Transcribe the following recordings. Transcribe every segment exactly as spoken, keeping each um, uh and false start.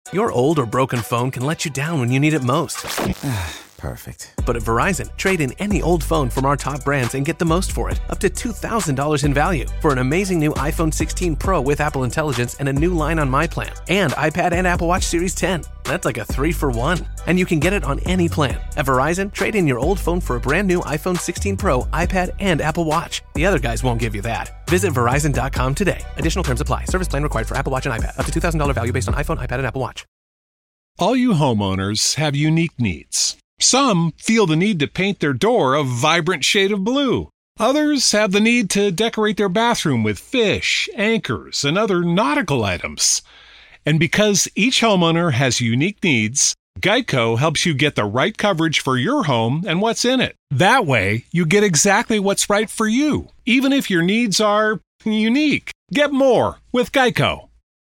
Your old or broken phone can let you down when you need it most. Perfect. But at Verizon, trade in any old phone from our top brands and get the most for it, up to two thousand dollars in value, for an amazing new iPhone sixteen Pro with Apple Intelligence and a new line on My Plan, and iPad and Apple Watch Series ten. That's like a three for one. And you can get it on any plan. At Verizon, trade in your old phone for a brand new iPhone sixteen Pro, iPad, and Apple Watch. The other guys won't give you that. Visit Verizon dot com today. Additional terms apply. Service plan required for Apple Watch and iPad. Up to two thousand dollars value based on iPhone, iPad, and Apple Watch. All you homeowners have unique needs. Some feel the need to paint their door a vibrant shade of blue. Others have the need to decorate their bathroom with fish, anchors, and other nautical items. And because each homeowner has unique needs, Geico helps you get the right coverage for your home and what's in it. That way, you get exactly what's right for you, even if your needs are unique. Get more with Geico.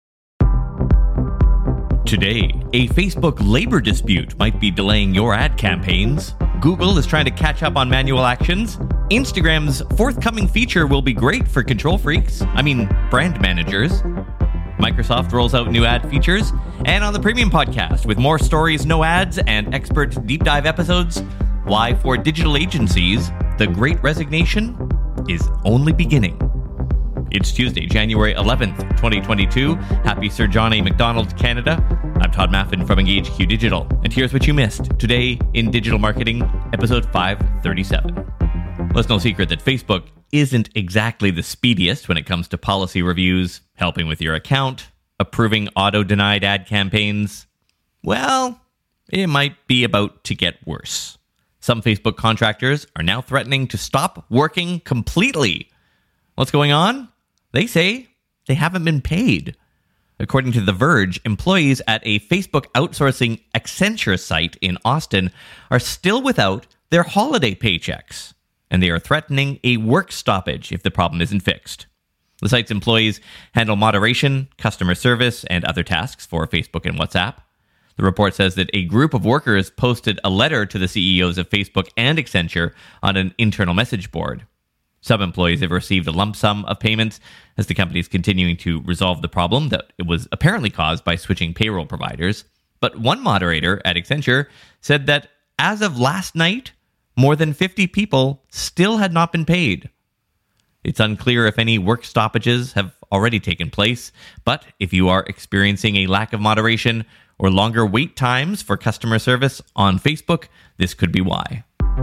Today, a Facebook labor dispute might be delaying your ad campaigns. Google is trying to catch up on manual actions. Instagram's forthcoming feature will be great for control freaks. I mean, brand managers. Microsoft rolls out new ad features. And on the Premium Podcast, with more stories, no ads, and expert deep dive episodes, why for digital agencies, the Great Resignation is only beginning. It's Tuesday, January eleventh, twenty twenty-two. Happy Sir John A. Macdonald, Canada. I'm Todd Maffin from Engage Q Digital. And here's what you missed today in Digital Marketing, episode five thirty-seven. Well, it's no secret that Facebook isn't exactly the speediest when it comes to policy reviews, helping with your account, approving auto-denied ad campaigns. Well, it might be about to get worse. Some Facebook contractors are now threatening to stop working completely. What's going on? They say they haven't been paid. According to The Verge, employees at a Facebook outsourcing Accenture site in Austin are still without their holiday paychecks, and they are threatening a work stoppage if the problem isn't fixed. The site's employees handle moderation, customer service, and other tasks for Facebook and WhatsApp. The report says that a group of workers posted a letter to the C E Os of Facebook and Accenture on an internal message board. Some employees have received a lump sum of payments as the company is continuing to resolve the problem that it was apparently caused by switching payroll providers. But one moderator at Accenture said that as of last night, more than fifty people still had not been paid. It's unclear if any work stoppages have already taken place, but if you are experiencing a lack of moderation or longer wait times for customer service on Facebook, this could be why.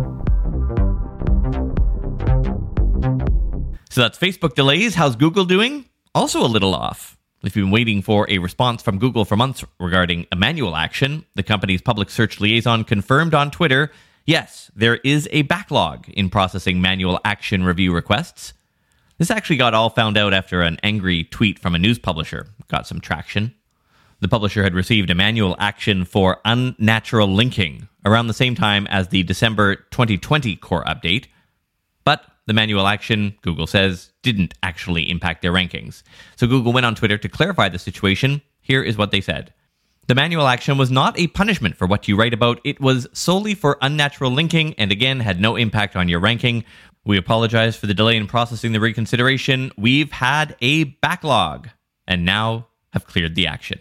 So that's Facebook delays. How's Google doing? Also a little off. If you've been waiting for a response from Google for months regarding a manual action, the company's public search liaison confirmed on Twitter, yes, there is a backlog in processing manual action review requests. This actually got all found out after an angry tweet from a news publisher got some traction. The publisher had received a manual action for unnatural linking around the same time as the December twenty twenty core update, but the manual action, Google says, didn't actually impact their rankings. So Google went on Twitter to clarify the situation. Here is what they said. The manual action was not a punishment for what you write about. It was solely for unnatural linking and again had no impact on your ranking. We apologize for the delay in processing the reconsideration. We've had a backlog and now have cleared the action.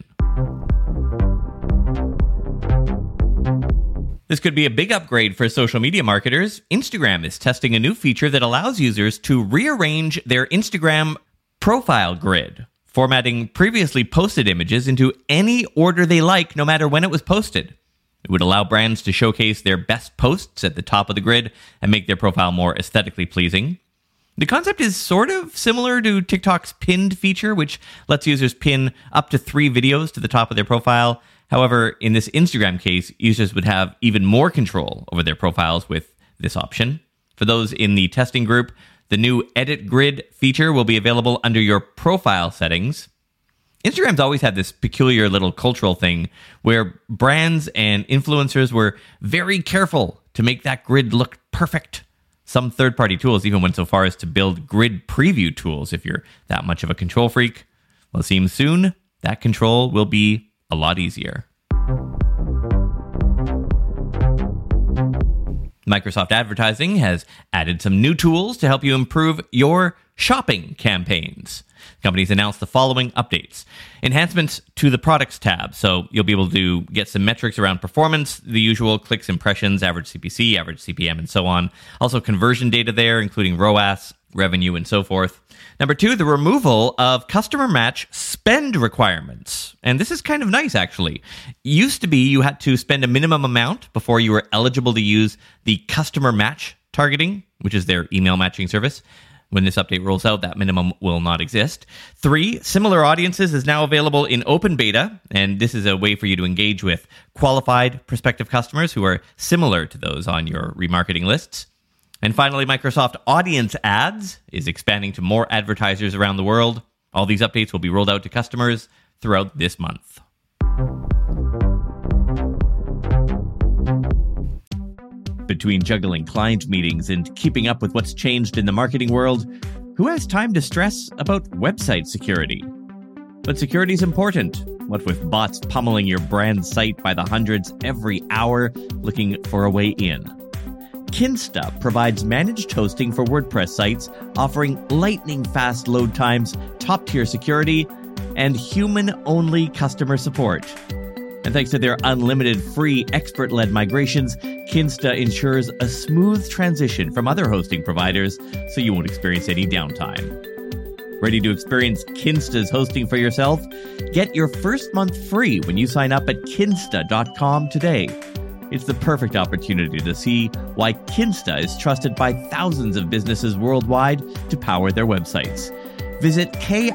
This could be a big upgrade for social media marketers. Instagram is testing a new feature that allows users to rearrange their Instagram profile grid, formatting previously posted images into any order they like, no matter when it was posted. It would allow brands to showcase their best posts at the top of the grid and make their profile more aesthetically pleasing. The concept is sort of similar to TikTok's pinned feature, which lets users pin up to three videos to the top of their profile. However, in this Instagram case, users would have even more control over their profiles with this option. For those in the testing group, the new Edit Grid feature will be available under your profile settings. Instagram's always had this peculiar little cultural thing where brands and influencers were very careful to make that grid look perfect. Some third-party tools even went so far as to build grid preview tools if you're that much of a control freak. Well, it seems soon that control will be a lot easier. Microsoft Advertising has added some new tools to help you improve your shopping campaigns. companies announced the following updates. Enhancements to the products tab. So you'll be able to get some metrics around performance, the usual clicks, impressions, average C P C, average C P M, and so on. Also conversion data there, including R O A S, revenue, and so forth. Number two, the removal of customer match spend requirements. And this is kind of nice, actually. Used to be you had to spend a minimum amount before you were eligible to use the customer match targeting, which is their email matching service. When this update rolls out, that minimum will not exist. Three, similar audiences is now available in open beta, and this is a way for you to engage with qualified prospective customers who are similar to those on your remarketing lists. And finally, Microsoft Audience Ads is expanding to more advertisers around the world. All these updates will be rolled out to customers throughout this month. Between juggling client meetings and keeping up with what's changed in the marketing world, who has time to stress about website security? But security is important. What with bots pummeling your brand site by the hundreds every hour, looking for a way in. Kinsta provides managed hosting for WordPress sites, offering lightning-fast load times, top-tier security, and human-only customer support. And thanks to their unlimited free expert-led migrations, Kinsta ensures a smooth transition from other hosting providers so you won't experience any downtime. Ready to experience Kinsta's hosting for yourself? Get your first month free when you sign up at kinsta dot com today. It's the perfect opportunity to see why Kinsta is trusted by thousands of businesses worldwide to power their websites. Visit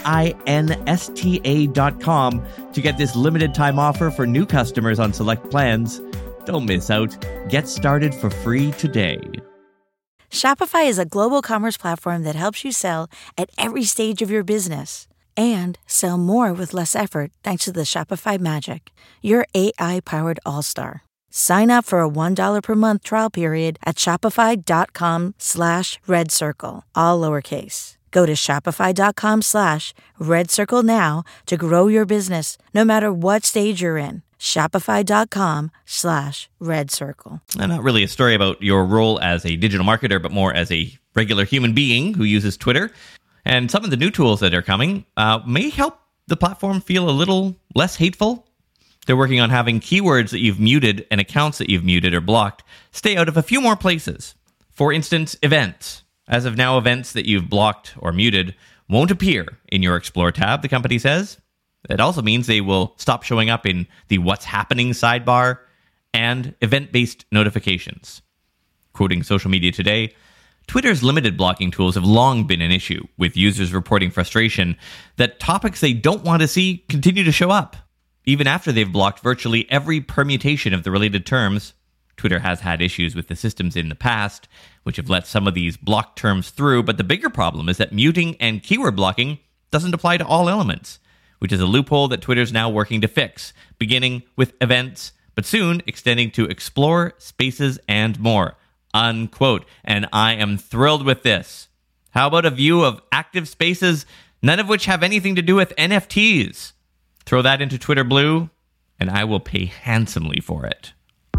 kinsta dot com to get this limited time offer for new customers on select plans. Don't miss out. Get started for free today. Shopify is a global commerce platform that helps you sell at every stage of your business and sell more with less effort thanks to the Shopify Magic, your A I-powered all-star. Sign up for a one dollar per month trial period at shopify.com slash red circle, all lowercase. Go to shopify.com slash red circle now to grow your business, no matter what stage you're in. Shopify.com slash red circle. Not really a story about your role as a digital marketer, but more as a regular human being who uses Twitter. And some of the new tools that are coming uh, may help the platform feel a little less hateful. They're working on having keywords that you've muted and accounts that you've muted or blocked stay out of a few more places. For instance, events. As of now, events that you've blocked or muted won't appear in your Explore tab, the company says. It also means they will stop showing up in the What's Happening sidebar and event-based notifications. Quoting Social Media Today, Twitter's limited blocking tools have long been an issue, with users reporting frustration that topics they don't want to see continue to show up. Even after they've blocked virtually every permutation of the related terms, Twitter has had issues with the systems in the past, which have let some of these blocked terms through, but the bigger problem is that muting and keyword blocking doesn't apply to all elements, which is a loophole that Twitter's now working to fix, beginning with events, but soon extending to Explore, Spaces, and more. Unquote. And I am thrilled with this. How about a view of active spaces, none of which have anything to do with N F Ts? Throw that into Twitter Blue, and I will pay handsomely for it.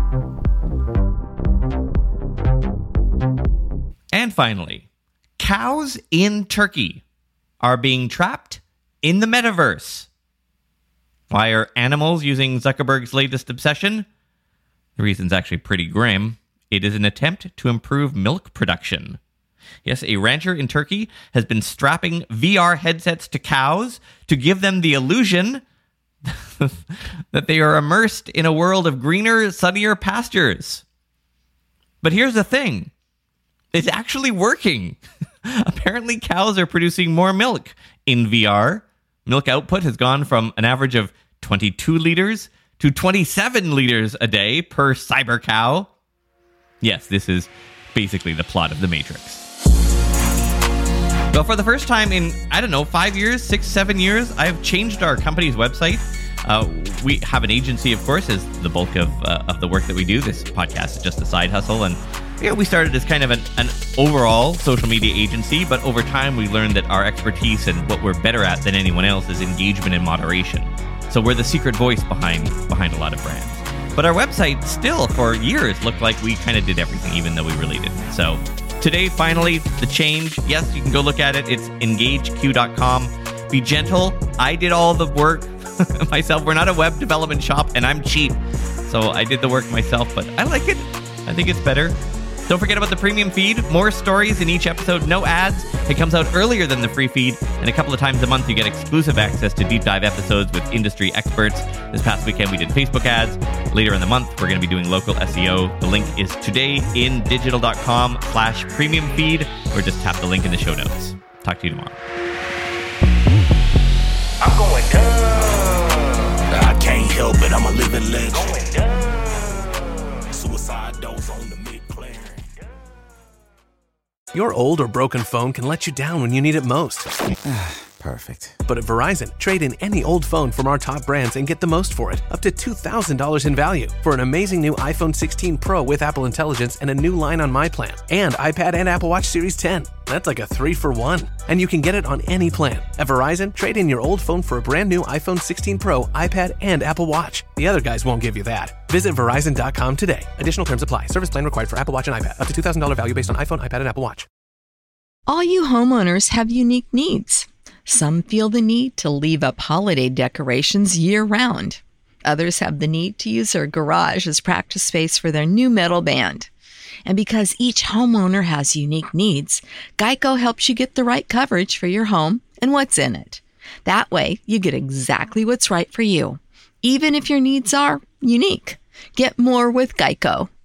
And finally, cows in Turkey are being trapped in the metaverse. Why are animals using Zuckerberg's latest obsession? The reason's actually pretty grim. It is an attempt to improve milk production. Yes, a rancher in Turkey has been strapping V R headsets to cows to give them the illusion that they are immersed in a world of greener, sunnier pastures. But here's the thing. It's actually working. Apparently, cows are producing more milk in V R. Milk output has gone from an average of twenty-two liters to twenty-seven liters a day per cyber cow. Yes, this is basically the plot of The Matrix. Well, for the first time in, I don't know, five years, six, seven years, I've changed our company's website. Uh, we have an agency, of course, as the bulk of uh, of the work that we do. This podcast is just a side hustle. And you know, we started as kind of an, an overall social media agency, but over time we learned that our expertise and what we're better at than anyone else is engagement and moderation. So we're the secret voice behind behind a lot of brands. But our website still, for years, looked like we kind of did everything, even though we really didn't. So today, finally, the change. Yes, you can go look at it. It's engage q dot com. Be gentle. I did all the work myself. We're not a web development shop, and I'm cheap. So I did the work myself, but I like it. I think it's better. Don't forget about the premium feed. More stories in each episode, no ads. It comes out earlier than the free feed, and a couple of times a month you get exclusive access to deep dive episodes with industry experts. This past weekend we did Facebook ads. Later in the month we're going to be doing local S E O. The link is todayindigital.com slash premium feed, or just tap the link in the show notes. Talk to you tomorrow. I'm going dumb. I can't help it, I'm a living legend. Going dumb. Suicide doors on the mid-player. Your old or broken phone can let you down when you need it most. Perfect. But at Verizon, trade in any old phone from our top brands and get the most for it, up to two thousand dollars in value, for an amazing new iPhone sixteen Pro with Apple Intelligence and a new line on My Plan, and iPad and Apple Watch Series ten. That's like a three for one. And you can get it on any plan. At Verizon, trade in your old phone for a brand new iPhone sixteen Pro, iPad, and Apple Watch. The other guys won't give you that. Visit Verizon dot com today. Additional terms apply. Service plan required for Apple Watch and iPad. Up to two thousand dollars value based on iPhone, iPad, and Apple Watch. All you homeowners have unique needs. Some feel the need to leave up holiday decorations year-round. Others have the need to use their garage as practice space for their new metal band. And because each homeowner has unique needs, Geico helps you get the right coverage for your home and what's in it. That way, you get exactly what's right for you, even if your needs are unique. Get more with Geico.